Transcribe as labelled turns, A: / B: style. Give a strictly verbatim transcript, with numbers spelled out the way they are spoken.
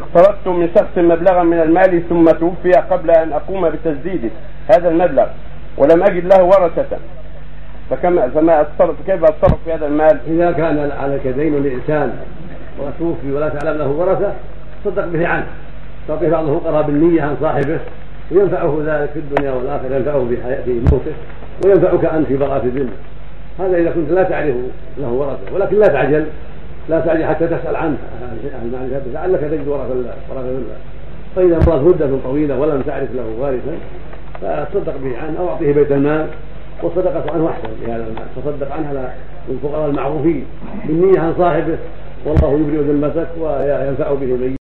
A: اقترضت من شخص مبلغا من المال ثم توفي قبل أن أقوم بتسديده هذا المبلغ ولم أجد له ورثة، فكما فما أتصرف كيف أتصرف في هذا المال؟
B: إذا كان عليك دين لإنسان وتوفي ولا تعلم له ورثة تصدق به عنه، تعطيه بعض الفقراء بالنية عن صاحبه وينفعه ذلك في الدنيا والآخرة، ينفعه في موته وينفعك أنت في براءة الذمة. هذا إذا كنت لا تعرف له ورثة، ولكن لا تعجل لا تعجل حتى تسأل عنه عن معرفته لعلك تجد ورثة المال. فإذا مضت مدة طويلة ولم تعرف له وارثا فتصدق به عنه أو أعطيه بيت المال، والصدقة عنه أحسن لهذا المال، تصدق عنه على الفقراء المعروفين بالنية عن صاحبه، والله يبرئ ذمتك وينفع به من